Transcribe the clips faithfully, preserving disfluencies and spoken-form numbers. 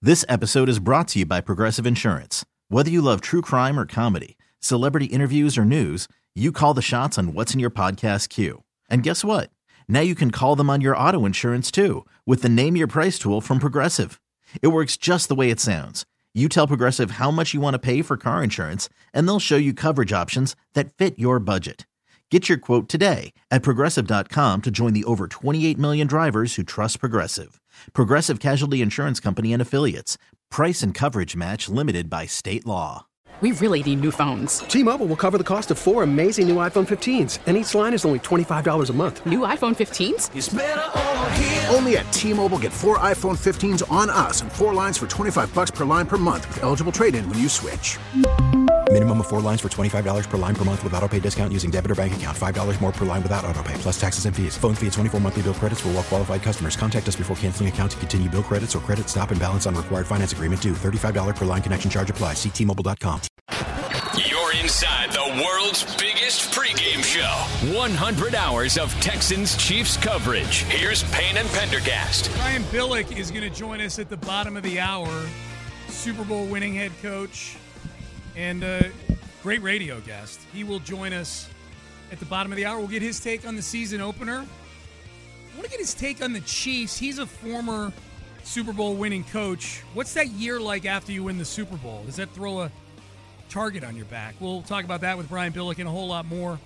This episode is brought to you by Progressive Insurance. Whether you love true crime or comedy, celebrity interviews or news, you call the shots on what's in your podcast queue. And guess what? Now you can call them on your auto insurance too with the Name Your Price tool from Progressive. It works just the way it sounds. You tell Progressive how much you want to pay for car insurance, and they'll show you coverage options that fit your budget. Get your quote today at Progressive dot com to join the over twenty-eight million drivers who trust Progressive. Progressive Casualty Insurance Company and Affiliates. Price and coverage match limited by state law. We really need new phones. T-Mobile will cover the cost of four amazing new iPhone fifteens, and each line is only twenty-five dollars a month. New iPhone fifteens? It's better over here. Only at T-Mobile, get four iPhone fifteens on us and four lines for twenty-five bucks per line per month with eligible trade-in when you switch. Minimum of four lines for twenty-five dollars per line per month with autopay discount using debit or bank account. five dollars more per line without autopay, plus taxes and fees. Phone fee at twenty-four monthly bill credits for well-qualified customers. Contact us before canceling account to continue bill credits or credit stop and balance on required finance agreement due. thirty-five dollars per line connection charge applies. See T Mobile dot com. You're inside the world's biggest pregame show. one hundred hours of Texans Chiefs coverage. Here's Payne and Pendergast. Brian Billick is going to join us at the bottom of the hour. Super Bowl winning head coach and a great radio guest. He will join us at the bottom of the hour. We'll get his take on the season opener. I want to get his take on the Chiefs. He's a former Super Bowl winning coach. What's that year like after you win the Super Bowl? Does that throw a target on your back? We'll talk about that with Brian Billick and a whole lot more.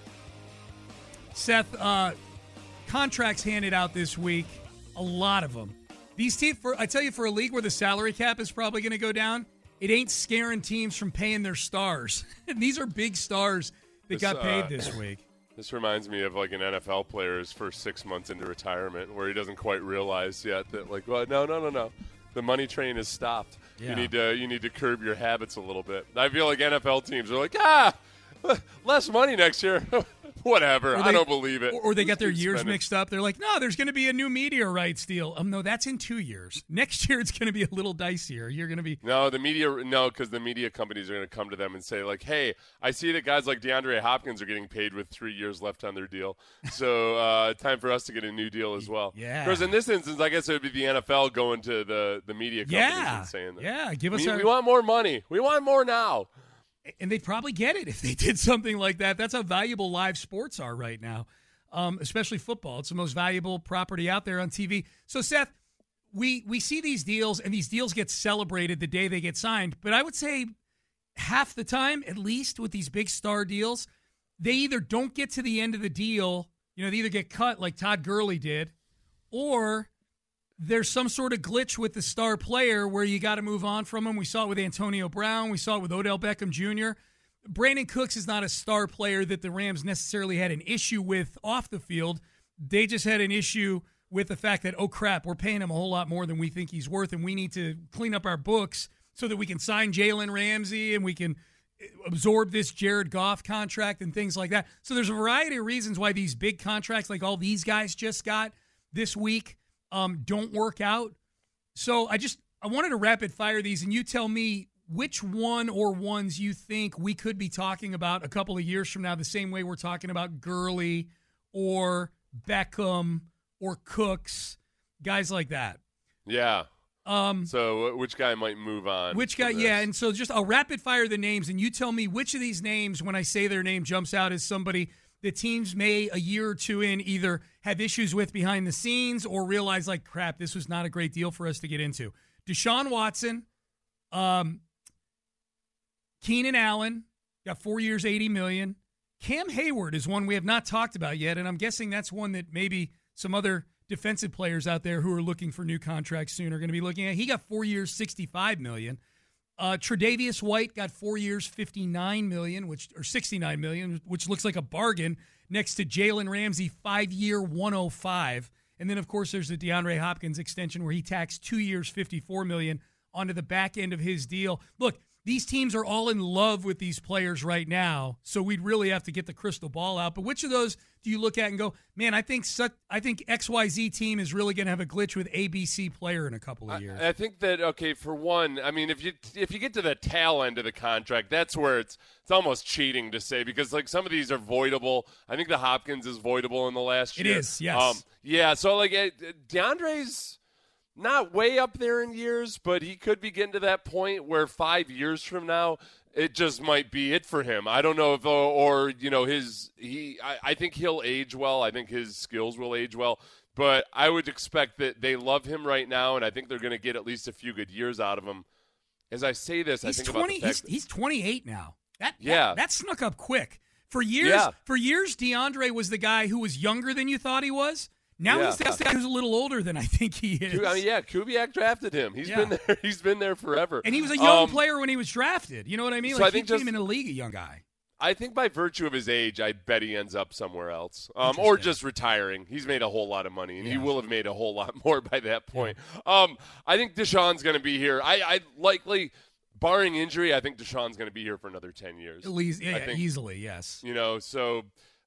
Seth, uh, contracts handed out this week, a lot of them. These teams, for I tell you, for a league where the salary cap is probably going to go down, it ain't scaring teams from paying their stars. And these are big stars that this, got paid uh, this week. This reminds me of like an N F L player's first six months into retirement where he doesn't quite realize yet that like, well, no, no, no, no. The money train has stopped. Yeah. You need to you need to curb your habits a little bit. I feel like N F L teams are like, ah, less money next year. Whatever. They, I don't believe it. Or, or they got their years spending. mixed up. They're like, no, there's going to be a new media rights deal. Um, no, that's in two years. Next year it's going to be a little dicier. You're going to be no, the media. No, because the media companies are going to come to them and say like, hey, I see that guys like DeAndre Hopkins are getting paid with three years left on their deal. So uh, time for us to get a new deal as well. Yeah. Because in this instance, I guess it would be the N F L going to the the media companies yeah. and saying that. Yeah, give us. We, our- we want more money. We want more now. And they'd probably get it if they did something like that. That's how valuable live sports are right now, um, especially football. It's the most valuable property out there on T V. So, Seth, we we see these deals, and these deals get celebrated the day they get signed. But I would say half the time, at least with these big star deals, they either don't get to the end of the deal, you know, they either get cut like Todd Gurley did, or there's some sort of glitch with the star player where you got to move on from him. We saw it with Antonio Brown. We saw it with Odell Beckham Junior Brandon Cooks is not a star player that the Rams necessarily had an issue with off the field. They just had an issue with the fact that, oh, crap, we're paying him a whole lot more than we think he's worth, and we need to clean up our books so that we can sign Jalen Ramsey and we can absorb this Jared Goff contract and things like that. So there's a variety of reasons why these big contracts, like all these guys just got this week, Um, don't work out. So I just I wanted to rapid fire these, and you tell me which one or ones you think we could be talking about a couple of years from now, the same way we're talking about Gurley or Beckham or Cooks, guys like that. Yeah. Um, so which guy might move on? Which guy? Yeah. And so just I'll rapid fire the names, and you tell me which of these names, when I say their name, jumps out as somebody the teams may a year or two in either have issues with behind the scenes or realize like, crap, this was not a great deal for us to get into. Deshaun Watson, um, Keenan Allen, got four years, eighty million dollars. Cam Hayward is one we have not talked about yet, and I'm guessing that's one that maybe some other defensive players out there who are looking for new contracts soon are going to be looking at. He got four years, sixty-five million dollars. Uh, Tre'Davious White got four years, fifty-nine million dollars, which or sixty-nine million dollars, which looks like a bargain next to Jalen Ramsey, five-year, one oh five. And then, of course, there's the DeAndre Hopkins extension where he taxed two years, fifty-four million dollars onto the back end of his deal. Look, these teams are all in love with these players right now, so we'd really have to get the crystal ball out. But which of those do you look at and go, man, I think such, I think X Y Z team is really going to have a glitch with A B C player in a couple of years? I, I think that, okay, for one, I mean, if you if you get to the tail end of the contract, that's where it's it's almost cheating to say, because like some of these are voidable. I think the Hopkins is voidable in the last year. It is, yes. Um, yeah, so like DeAndre's not way up there in years, but he could be getting to that point where five years from now, it just might be it for him. I don't know if, or, or you know, his he. I, I think he'll age well. I think his skills will age well. But I would expect that they love him right now, and I think they're going to get at least a few good years out of him. As I say this, he's I think twenty. about the fact he's, that, he's twenty-eight now. That, yeah, that, that snuck up quick. For years, yeah. for years, DeAndre was the guy who was younger than you thought he was. Now yeah. he's the guy who's a little older than I think he is. I mean, yeah, Kubiak drafted him. He's yeah. been there. He's been there forever. And he was a young um, player when he was drafted. You know what I mean? So like I think he came just, in the league a young guy. I think by virtue of his age, I bet he ends up somewhere else, um, or just retiring. He's made a whole lot of money, and yeah. he will have made a whole lot more by that point. Yeah. Um, I think Deshaun's going to be here. I, I likely, barring injury, I think Deshaun's going to be here for another ten years. At least, yeah, I think, easily, yes. You know, so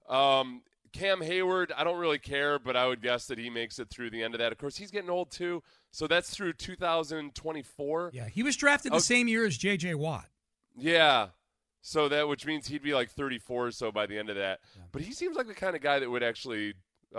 um, Cam Hayward, I don't really care, but I would guess that he makes it through the end of that. Of course, he's getting old too, so that's through two thousand twenty-four. Yeah, he was drafted the oh, same year as J J. Watt. Yeah. So that, which means he'd be like thirty-four or so by the end of that. Yeah. But he seems like the kind of guy that would actually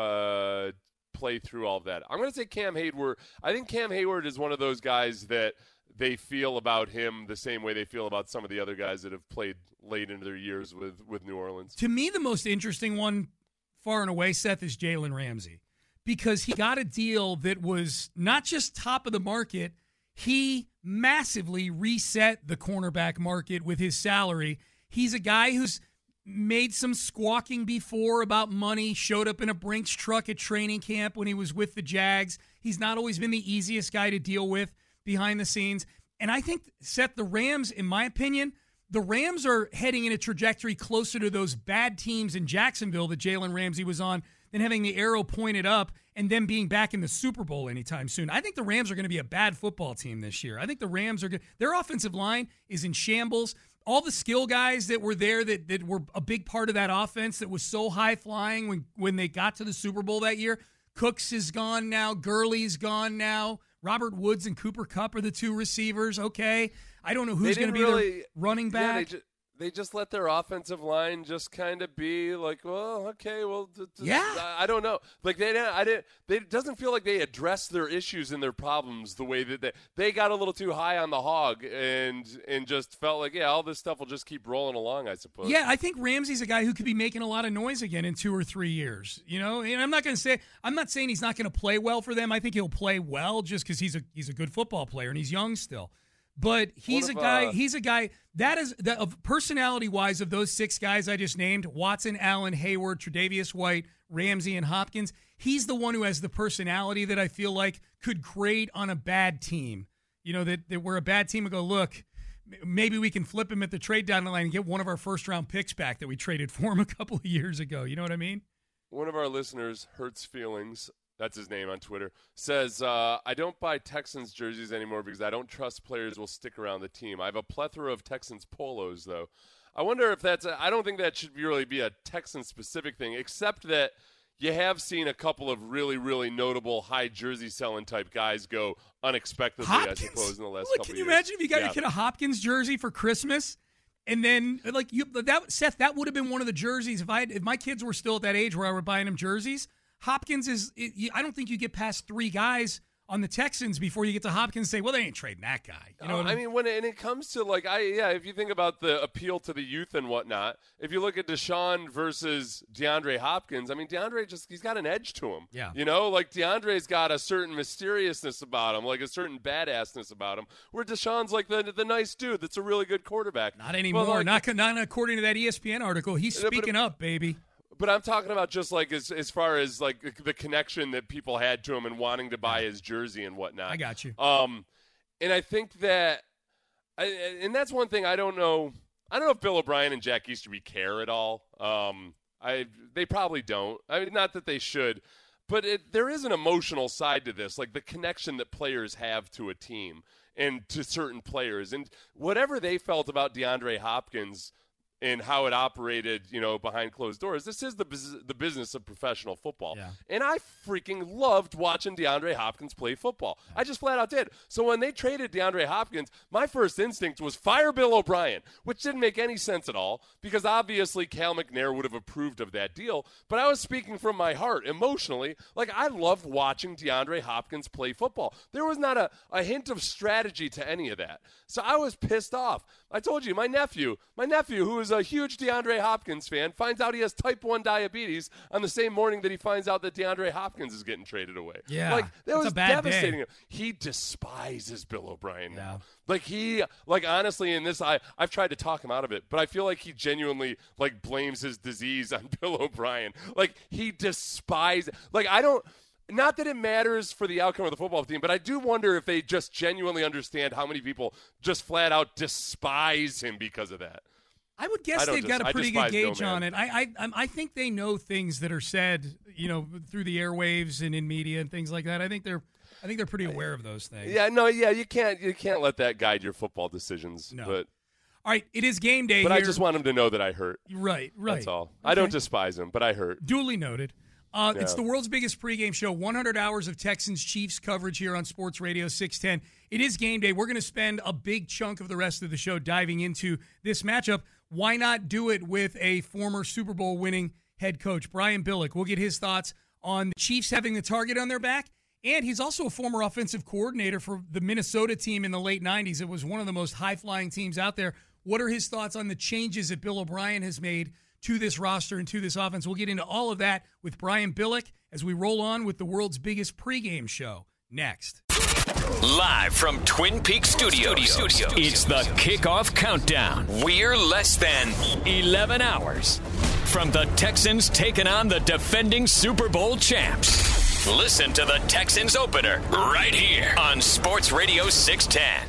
uh, play through all of that. I'm going to say Cam Hayward. I think Cam Hayward is one of those guys that they feel about him the same way they feel about some of the other guys that have played late into their years with, with New Orleans. To me, the most interesting one, far and away, Seth, is Jalen Ramsey. Because he got a deal that was not just top of the market, he massively reset the cornerback market with his salary. He's a guy who's made some squawking before about money, showed up in a Brinks truck at training camp when he was with the Jags. He's not always been the easiest guy to deal with behind the scenes. And I think, Seth, the Rams, in my opinion, the Rams are heading in a trajectory closer to those bad teams in Jacksonville that Jalen Ramsey was on than having the arrow pointed up and them being back in the Super Bowl anytime soon. I think the Rams are going to be a bad football team this year. I think the Rams are good. Their offensive line is in shambles. All the skill guys that were there that, that were a big part of that offense that was so high-flying when, when they got to the Super Bowl that year, Cooks is gone now. Gurley's gone now. Robert Woods and Cooper Kupp are the two receivers. Okay. I don't know who's going to be really, their running back. Yeah, they, ju- they just let their offensive line just kind of be like, well, okay, well, d- d- yeah. I, I don't know. Like they, I didn't. They, it doesn't feel like they addressed their issues and their problems the way that they they got a little too high on the hog and and just felt like, yeah, all this stuff will just keep rolling along, I suppose. Yeah, I think Ramsey's a guy who could be making a lot of noise again in two or three years. You know, and I'm not going to say I'm not saying he's not going to play well for them. I think he'll play well just because he's a he's a good football player and he's young still. But he's if, a guy. Uh, he's a guy that is that of personality-wise of those six guys I just named: Watson, Allen, Hayward, Tre'Davious White, Ramsey, and Hopkins. He's the one who has the personality that I feel like could grade on a bad team. You know that, that where a bad team would go, look, maybe we can flip him at the trade deadline and get one of our first-round picks back that we traded for him a couple of years ago. You know what I mean? One of our listeners, Hurts Feelings. That's his name on Twitter, says, uh, I don't buy Texans jerseys anymore because I don't trust players will stick around the team. I have a plethora of Texans polos, though. I wonder if that's a, I don't think that should really be a Texans-specific thing, except that you have seen a couple of really, really notable high jersey selling type guys go unexpectedly, Hopkins? I suppose, in the last Look, couple can of you years. imagine if you got yeah. your kid a Hopkins jersey for Christmas? And then, like, you, that Seth, that would have been one of the jerseys. If I had, if my kids were still at that age where I were buying them jerseys, Hopkins is, it, I don't think you get past three guys on the Texans before you get to Hopkins and say, well, they ain't trading that guy. You know uh, what I mean, when it, and it comes to, like, I yeah, if you think about the appeal to the youth and whatnot, if you look at Deshaun versus DeAndre Hopkins, I mean, DeAndre just, he's got an edge to him. Yeah. You know, like, DeAndre's got a certain mysteriousness about him, like a certain badassness about him, where Deshaun's like the the nice dude that's a really good quarterback. Not anymore. Well, like, not, not according to that E S P N article. He's speaking but, up, baby. But I'm talking about just like as as far as like the connection that people had to him and wanting to buy his jersey and whatnot. I got you. Um, and I think that, I, and that's one thing I don't know. I don't know if Bill O'Brien and Jack Easterby care at all. Um, I they probably don't. I mean, not that they should, but it, there is an emotional side to this, like the connection that players have to a team and to certain players, and whatever they felt about DeAndre Hopkins. and how it operated, you know, behind closed doors. This is the bus- the business of professional football. Yeah. And I freaking loved watching DeAndre Hopkins play football. I just flat out did. So when they traded DeAndre Hopkins, my first instinct was fire Bill O'Brien, which didn't make any sense at all because obviously Cal McNair would have approved of that deal. But I was speaking from my heart emotionally. Like, I loved watching DeAndre Hopkins play football. There was not a, a hint of strategy to any of that. So I was pissed off. I told you, my nephew, my nephew, who is a huge DeAndre Hopkins fan, finds out he has type one diabetes on the same morning that he finds out that DeAndre Hopkins is getting traded away. Yeah, like that was a bad devastating. Day. He despises Bill O'Brien now. Yeah. Like he, like honestly, in this, I I've tried to talk him out of it, but I feel like he genuinely like blames his disease on Bill O'Brien. Like he despises. Like I don't. Not that it matters for the outcome of the football team, but I do wonder if they just genuinely understand how many people just flat out despise him because of that. I would guess I they've just, got a pretty good gauge Bill, on it. I, I I think they know things that are said, you know, through the airwaves and in media and things like that. I think they're I think they're pretty aware of those things. Yeah, no, yeah, you can't you can't let that guide your football decisions. No. But all right, it is game day. But here. I just want him to know that I hurt. Right, right. That's all. Okay. I don't despise him, but I hurt. Duly noted. Uh, Yeah. It's the world's biggest pregame show, one hundred hours of Texans-Chiefs coverage here on Sports Radio six ten. It is game day. We're going to spend a big chunk of the rest of the show diving into this matchup. Why not do it with a former Super Bowl winning head coach, Brian Billick? We'll get his thoughts on the Chiefs having the target on their back, and he's also a former offensive coordinator for the Minnesota team in the late nineties. It was one of the most high-flying teams out there. What are his thoughts on the changes that Bill O'Brien has made to this roster and to this offense? We'll get into all of that with Brian Billick as we roll on with the world's biggest pregame show next. Live from Twin Peaks Studios, it's the Kickoff Countdown. We're less than eleven hours from the Texans taking on the defending Super Bowl champs. Listen to the Texans opener right here on Sports Radio six ten.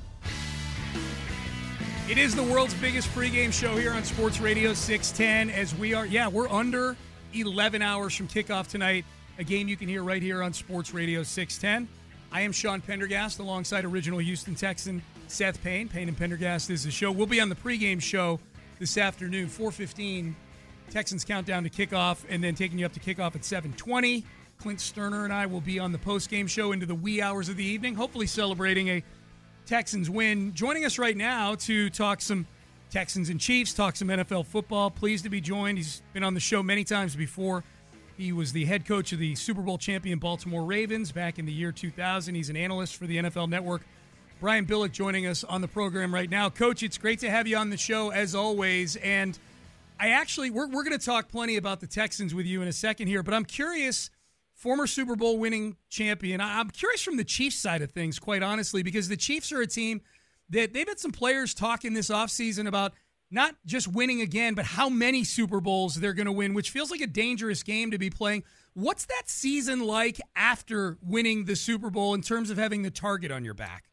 It is the world's biggest pregame show here on Sports Radio six ten as we are, yeah, we're under eleven hours from kickoff tonight, a game you can hear right here on Sports Radio six ten. I am Sean Pendergast alongside original Houston Texan Seth Payne. Payne and Pendergast is the show. We'll be on the pregame show this afternoon, four fifteen, Texans countdown to kickoff, and then taking you up to kickoff at seven twenty. Clint Sterner and I will be on the postgame show into the wee hours of the evening, hopefully celebrating a Texans win. Joining us right now to talk some Texans and Chiefs, talk some N F L football. Pleased to be joined. He's been on the show many times before. He was the head coach of the Super Bowl champion Baltimore Ravens back in the year two thousand. He's an analyst for the N F L Network. Brian Billick joining us on the program right now. Coach, it's great to have you on the show as always. And I actually, we're, we're going to talk plenty about the Texans with you in a second here, but I'm curious, former Super Bowl winning champion. I'm curious from the Chiefs side of things, quite honestly, because the Chiefs are a team that they've had some players talking this offseason about not just winning again, but how many Super Bowls they're going to win, which feels like a dangerous game to be playing. What's that season like after winning the Super Bowl in terms of having the target on your back?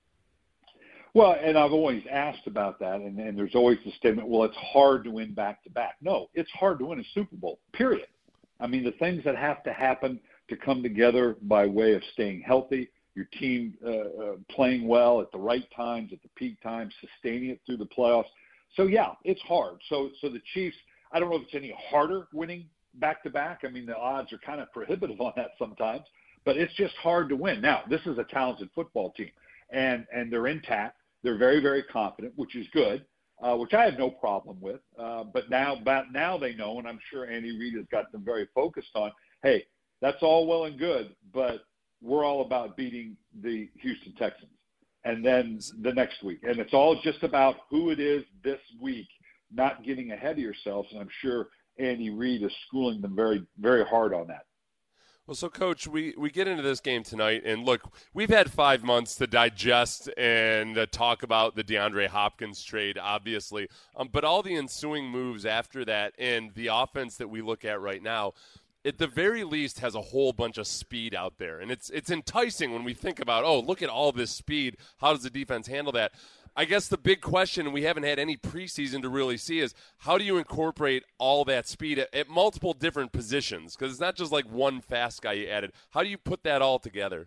Well, and I've always asked about that, and, and there's always the statement, well, it's hard to win back-to-back. No, it's hard to win a Super Bowl, period. I mean, the things that have to happen to come together by way of staying healthy, your team uh, uh, playing well at the right times, at the peak times, sustaining it through the playoffs. So, yeah, it's hard. So so the Chiefs, I don't know if it's any harder winning back-to-back. I mean, the odds are kind of prohibitive on that sometimes, but it's just hard to win. Now, this is a talented football team, and, and they're intact. They're very, very confident, which is good, uh, which I have no problem with. Uh, but now but now they know, and I'm sure Andy Reid has got them very focused on, hey, that's all well and good, but we're all about beating the Houston Texans. And then the next week. And it's all just about who it is this week, not getting ahead of yourselves. And I'm sure Andy Reid is schooling them very, very hard on that. Well, so, Coach, we, we get into this game tonight, and look, we've had five months to digest and uh, talk about the DeAndre Hopkins trade, obviously. Um, but all the ensuing moves after that and the offense that we look at right now, at the very least, has a whole bunch of speed out there. And it's it's enticing when we think about, oh, look at all this speed. How does the defense handle that? I guess the big question, and we haven't had any preseason to really see, is how do you incorporate all that speed at, at multiple different positions? Because it's not just like one fast guy you added. How do you put that all together?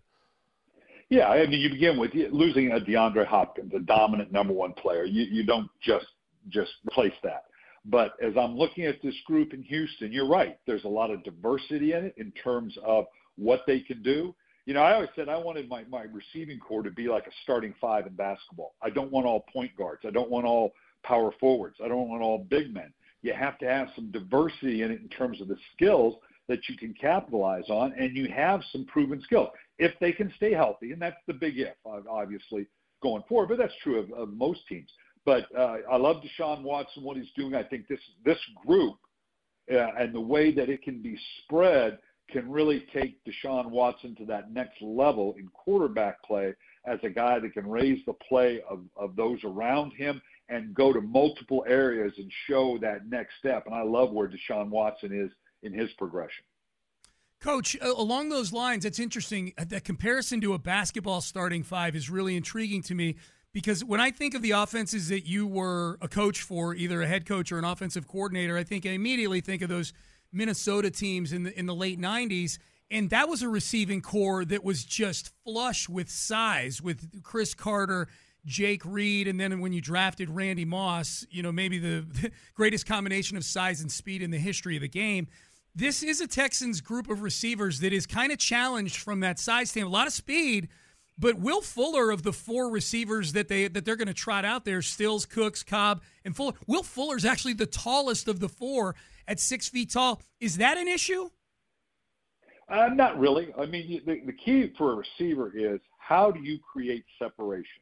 Yeah, I mean, you begin with losing a DeAndre Hopkins, a dominant number one player. You you don't just just replace that. But as I'm looking at this group in Houston, you're right. There's a lot of diversity in it in terms of what they can do. You know, I always said I wanted my, my receiving core to be like a starting five in basketball. I don't want all point guards. I don't want all power forwards. I don't want all big men. You have to have some diversity in it in terms of the skills that you can capitalize on, and you have some proven skills. If they can stay healthy, and that's the big if, obviously, going forward, but that's true of, of most teams. But uh, I love Deshaun Watson, what he's doing. I think this this group uh, and the way that it can be spread can really take Deshaun Watson to that next level in quarterback play as a guy that can raise the play of, of those around him and go to multiple areas and show that next step. And I love where Deshaun Watson is in his progression. Coach, along those lines, it's interesting. That comparison to a basketball starting five is really intriguing to me. Because when I think of the offenses that you were a coach for, either a head coach or an offensive coordinator, I think I immediately think of those Minnesota teams in the in the late nineties, and that was a receiving core that was just flush with size, with Chris Carter, Jake Reed, and then when you drafted Randy Moss, you know, maybe the, the greatest combination of size and speed in the history of the game. This is a Texans group of receivers that is kind of challenged from that size standpoint. A lot of speed. But Will Fuller, of the four receivers that they that they're going to trot out there, Stills, Cooks, Cobb, and Fuller, Will Fuller is actually the tallest of the four at six feet tall. Is that an issue? Uh, not really. I mean, the, the key for a receiver is how do you create separation?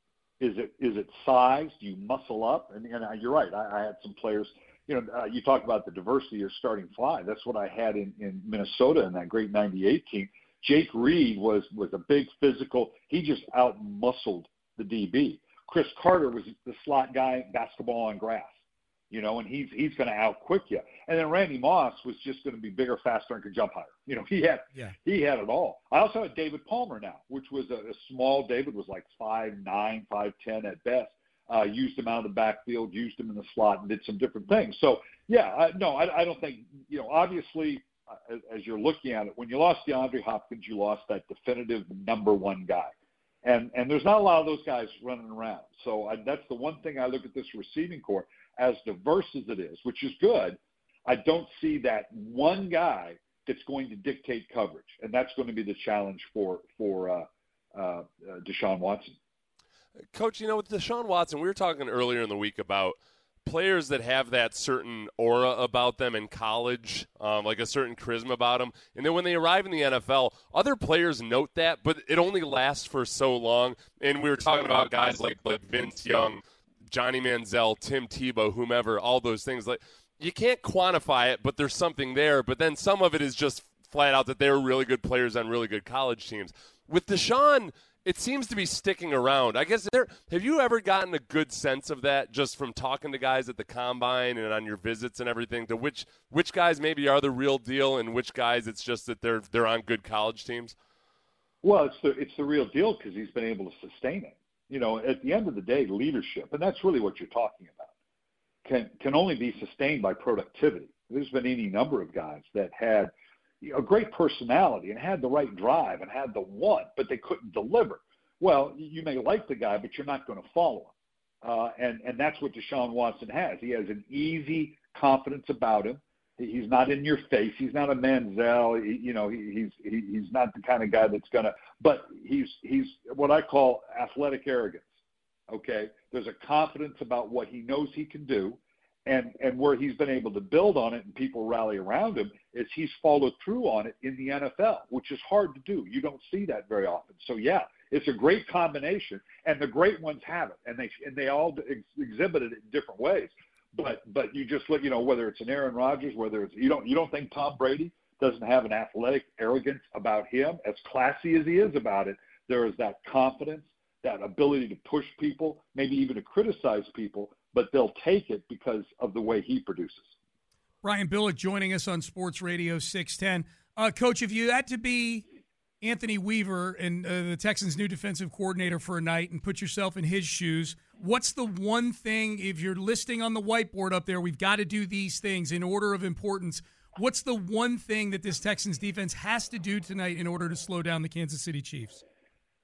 Is it is it size? Do you muscle up? And, and you're right. I, I had some players. You know, uh, you talk about the diversity of starting five. That's what I had in, in Minnesota in that great ninety-eight team. Jake Reed was, was a big physical. He just out-muscled the D B. Chris Carter was the slot guy, basketball on grass, you know, and he's he's going to out-quick you. And then Randy Moss was just going to be bigger, faster, and could jump higher. You know, he had yeah. he had it all. I also had David Palmer now, which was a, a small. David was like five nine, five ten at best. Uh, used him out of the backfield, used him in the slot, and did some different things. So, yeah, I, no, I, I don't think, you know, obviously – as you're looking at it, when you lost DeAndre Hopkins, you lost that definitive number one guy. And and there's not a lot of those guys running around. So I, that's the one thing I look at this receiving corps, as diverse as it is, which is good. I don't see that one guy that's going to dictate coverage, and that's going to be the challenge for, for uh, uh, uh, Deshaun Watson. Coach, you know, with Deshaun Watson, we were talking earlier in the week about players that have that certain aura about them in college, um, like a certain charisma about them. And then when they arrive in the N F L, other players note that, but it only lasts for so long. And we were talking about guys like, like Vince Young, Johnny Manziel, Tim Tebow, whomever, all those things. Like, you can't quantify it, but there's something there. But then some of it is just flat out that they're really good players on really good college teams. With Deshaun, it seems to be sticking around. I guess, there, have you ever gotten a good sense of that just from talking to guys at the Combine and on your visits and everything, to which which guys maybe are the real deal and which guys it's just that they're they're on good college teams? Well, it's the it's the real deal because he's been able to sustain it. You know, at the end of the day, leadership, and that's really what you're talking about, can can only be sustained by productivity. There's been any number of guys that had a great personality and had the right drive and had the want, but they couldn't deliver. Well, you may like the guy, but you're not going to follow him. Uh, and, and that's what Deshaun Watson has. He has an easy confidence about him. He's not in your face. He's not a Manziel. He, you know, he, he's he, he's not the kind of guy that's going to – but he's he's what I call athletic arrogance, okay? There's a confidence about what he knows he can do. And and where he's been able to build on it and people rally around him is he's followed through on it in the N F L, which is hard to do. You don't see that very often. So, yeah, it's a great combination, and the great ones have it, and they and they all ex- exhibited it in different ways. But but you just look, you know, whether it's an Aaron Rodgers, whether it's you don't you don't think Tom Brady doesn't have an athletic arrogance about him, as classy as he is about it. There is that confidence, that ability to push people, maybe even to criticize people, but they'll take it because of the way he produces. Brian Billick joining us on Sports Radio six ten. Uh, Coach, if you had to be Anthony Weaver and uh, the Texans' new defensive coordinator for a night and put yourself in his shoes, what's the one thing, if you're listing on the whiteboard up there, we've got to do these things in order of importance, what's the one thing that this Texans defense has to do tonight in order to slow down the Kansas City Chiefs?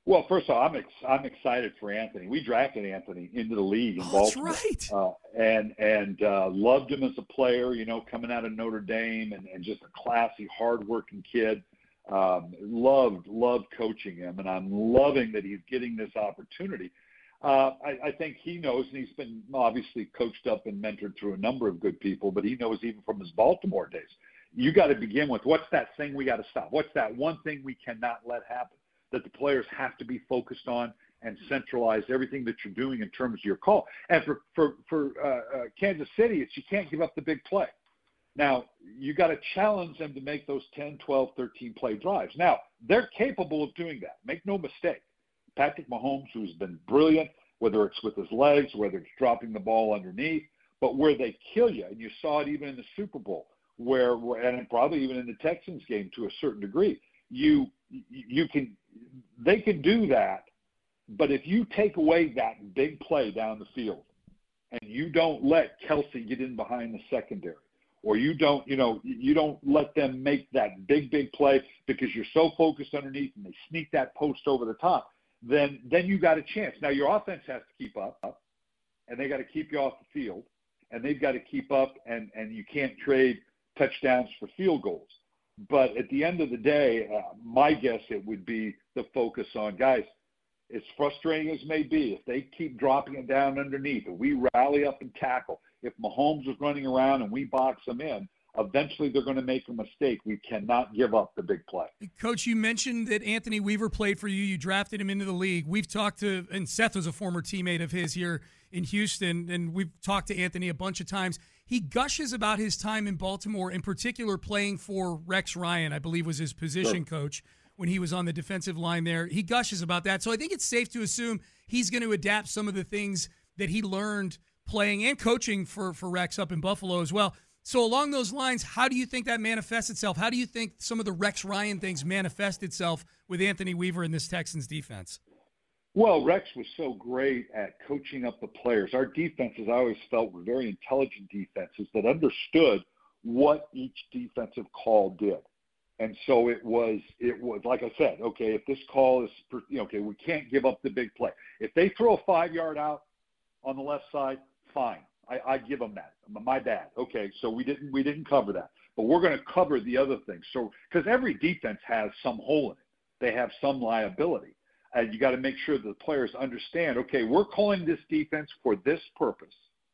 Well, first of all, I'm ex- I'm excited for Anthony. We drafted Anthony into the league in oh, Baltimore, that's right. uh, and and uh, loved him as a player. You know, coming out of Notre Dame, and, and just a classy, hardworking kid. Um, loved loved coaching him, and I'm loving that he's getting this opportunity. Uh, I, I think he knows, and he's been obviously coached up and mentored through a number of good people, but he knows even from his Baltimore days, you got to begin with what's that thing we got to stop? What's that one thing we cannot let happen? That the players have to be focused on and centralize everything that you're doing in terms of your call. And for for for uh, uh, Kansas City, it's you can't give up the big play. Now, you got to challenge them to make those ten, twelve, thirteen play drives. Now, they're capable of doing that. Make no mistake. Patrick Mahomes, who's been brilliant, whether it's with his legs, whether it's dropping the ball underneath, but where they kill you, and you saw it even in the Super Bowl, where, and probably even in the Texans game to a certain degree, you you can they can do that, but if you take away that big play down the field and you don't let Kelsey get in behind the secondary, or you don't, you know, you don't let them make that big, big play because you're so focused underneath and they sneak that post over the top, then then you got a chance. Now your offense has to keep up, and they got to keep you off the field, and they've got to keep up, and, and you can't trade touchdowns for field goals. But at the end of the day, uh, my guess it would be the focus on, guys, as frustrating as may be, if they keep dropping it down underneath, and we rally up and tackle, if Mahomes is running around and we box them in, eventually they're going to make a mistake. We cannot give up the big play. Coach, you mentioned that Anthony Weaver played for you. You drafted him into the league. We've talked to, and Seth was a former teammate of his here in Houston, and we've talked to Anthony a bunch of times. He gushes about his time in Baltimore, in particular playing for Rex Ryan, I believe was his position Sure. coach when he was on the defensive line there. He gushes about that. So I think it's safe to assume he's going to adapt some of the things that he learned playing and coaching for, for Rex up in Buffalo as well. So along those lines, how do you think that manifests itself? How do you think some of the Rex Ryan things manifest itself with Anthony Weaver in this Texans defense? Well, Rex was so great at coaching up the players. Our defenses, I always felt, were very intelligent defenses that understood what each defensive call did. And so it was, it was like I said, okay, if this call is, you know, okay, we can't give up the big play. If they throw a five-yard out on the left side, fine. I, I give them that. My bad. Okay, so we didn't we didn't cover that, but we're going to cover the other things. So because every defense has some hole in it, they have some liability, and you got to make sure that the players understand. Okay, we're calling this defense for this purpose,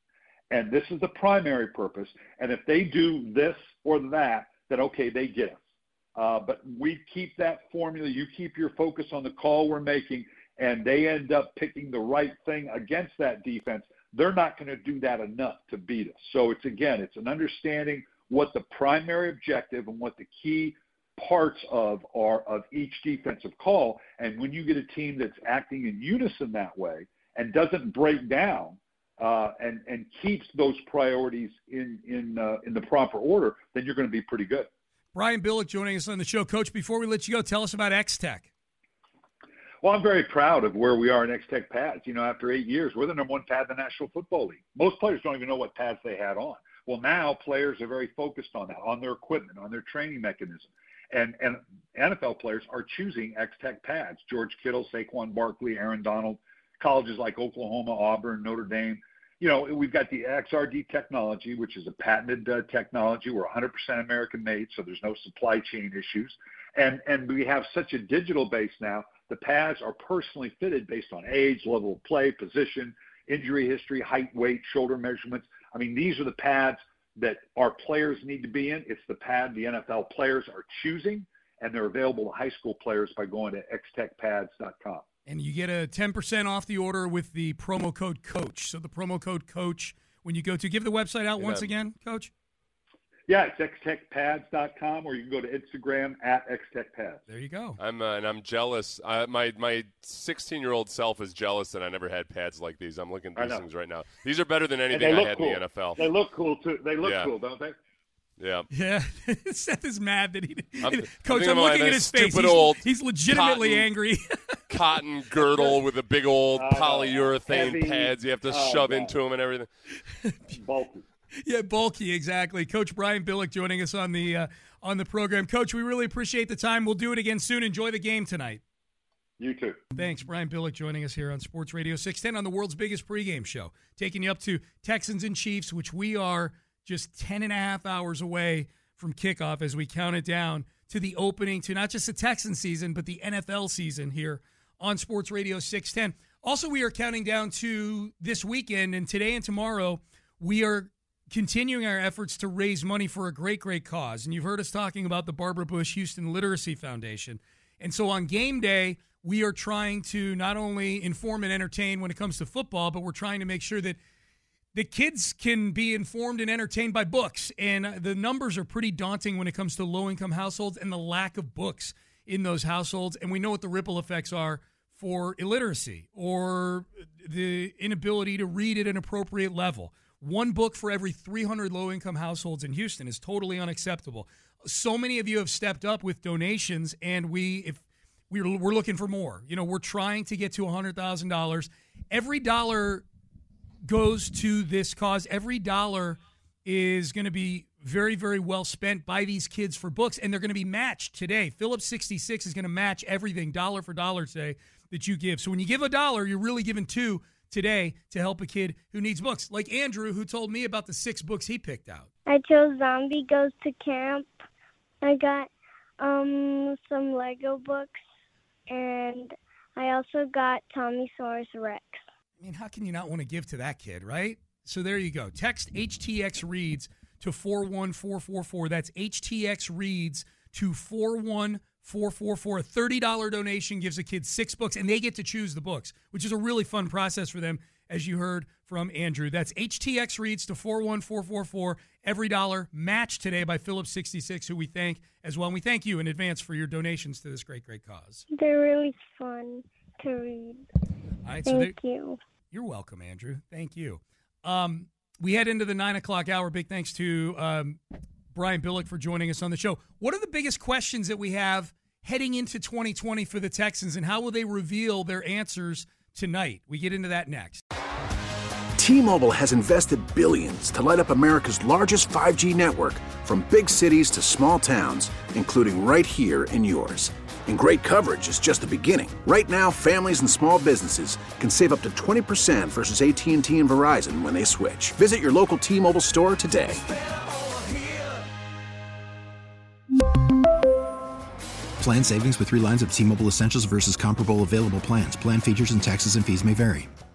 and this is the primary purpose. And if they do this or that, then okay, they get us. Uh, but we keep that formula. You keep your focus on the call we're making, and they end up picking the right thing against that defense. They're not going to do that enough to beat us. So it's, again, it's an understanding what the primary objective and what the key parts of are of each defensive call. And when you get a team that's acting in unison that way and doesn't break down uh, and, and keeps those priorities in, in, uh, in the proper order, then you're going to be pretty good. Brian Billick joining us on the show. Coach, before we let you go, tell us about X-Tech. Well, I'm very proud of where we are in X-Tech pads. You know, after eight years, we're the number one pad in the National Football League. Most players don't even know what pads they had on. Well, now players are very focused on that, on their equipment, on their training mechanism. And, and N F L players are choosing X-Tech pads. George Kittle, Saquon Barkley, Aaron Donald, colleges like Oklahoma, Auburn, Notre Dame. You know, we've got the X R D technology, which is a patented uh, technology. We're one hundred percent American-made, so there's no supply chain issues. And and we have such a digital base now. The pads are personally fitted based on age, level of play, position, injury history, height, weight, shoulder measurements. I mean, these are the pads that our players need to be in. It's the pad the N F L players are choosing, and they're available to high school players by going to x tech pads dot com. And you get a ten percent off the order with the promo code COACH. So the promo code COACH when you go to – give the website out yeah. once again, Coach. Yeah, it's x tech pads dot com, or you can go to Instagram at x tech pads. There you go. I'm uh, and I'm jealous. Uh, my my sixteen-year-old self is jealous that I never had pads like these. I'm looking at these things right now. These are better than anything I had cool. in the N F L. They look cool too. They look yeah. cool, don't they? Yeah. Yeah. Seth is mad that he – I'm, Coach, I'm, I'm looking at his face. He's, old he's legitimately cotton, angry. Cotton girdle with a big old uh, polyurethane heavy, pads you have to oh, shove God. into them and everything. Bulky. Yeah, bulky, exactly. Coach Brian Billick joining us on the uh, on the program. Coach, we really appreciate the time. We'll do it again soon. Enjoy the game tonight. You too. Thanks. Brian Billick joining us here on Sports Radio six ten on the world's biggest pregame show, taking you up to Texans and Chiefs, which we are just ten and a half hours away from kickoff as we count it down to the opening to not just the Texan season, but the N F L season here on Sports Radio six ten. Also, we are counting down to this weekend, and today and tomorrow, we are continuing our efforts to raise money for a great, great cause. And you've heard us talking about the Barbara Bush Houston Literacy Foundation. And so on game day, we are trying to not only inform and entertain when it comes to football, but we're trying to make sure that the kids can be informed and entertained by books. And the numbers are pretty daunting when it comes to low-income households and the lack of books in those households. And we know what the ripple effects are for illiteracy or the inability to read at an appropriate level. One book for every three hundred low-income households in Houston is totally unacceptable. So many of you have stepped up with donations, and we, if we're, we're looking for more. You know, we're trying to get to one hundred thousand dollars. Every dollar goes to this cause. Every dollar is going to be very, very well spent by these kids for books, and they're going to be matched today. Phillips sixty-six is going to match everything dollar for dollar today that you give. So when you give a dollar, you're really giving two today to help a kid who needs books, like Andrew, who told me about the six books he picked out. I chose Zombie Goes to Camp. I got um, some Lego books, and I also got Tommysaurus Rex. I mean, how can you not want to give to that kid, right? So there you go. Text H T X Reads to four one four four four. That's H T X Reads to four one four four four. A thirty dollars donation gives a kid six books, and they get to choose the books, which is a really fun process for them, as you heard from Andrew. That's H T X Reads to four one four four four. Every dollar matched today by Phillips sixty-six, who we thank as well. And we thank you in advance for your donations to this great, great cause. They're really fun to read. All right, thank so you. You're welcome, Andrew. Thank you. Um, we head into the nine o'clock hour. Big thanks to um, Brian Billick for joining us on the show. What are the biggest questions that we have heading into twenty twenty for the Texans, and how will they reveal their answers tonight? We get into that next. T-Mobile has invested billions to light up America's largest five G network, from big cities to small towns, including right here in yours. And great coverage is just the beginning. Right now, families and small businesses can save up to twenty percent versus A T and T and Verizon when they switch. Visit your local T-Mobile store today. Plan savings with three lines of T-Mobile Essentials versus comparable available plans. Plan features and taxes and fees may vary.